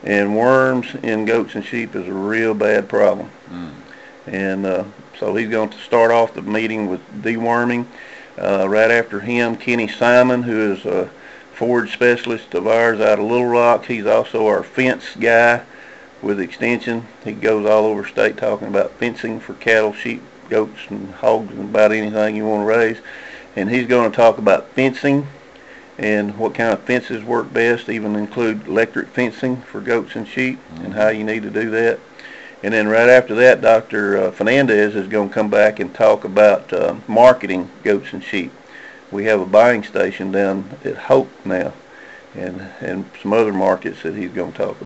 And worms in goats and sheep is a real bad problem. Mm. And so he's going to start off the meeting with deworming. Right after him, Kenny Simon, who is a forage specialist of ours out of Little Rock. He's also our fence guy with Extension. He goes all over state talking about fencing for cattle, sheep, goats, and hogs, and about anything you want to raise. And he's going to talk about fencing and what kind of fences work best, even include electric fencing for goats and sheep, and how you need to do that. And then right after that, Dr. Fernandez is going to come back and talk about marketing goats and sheep. We have a buying station down at Hope now, and some other markets that he's going to talk about.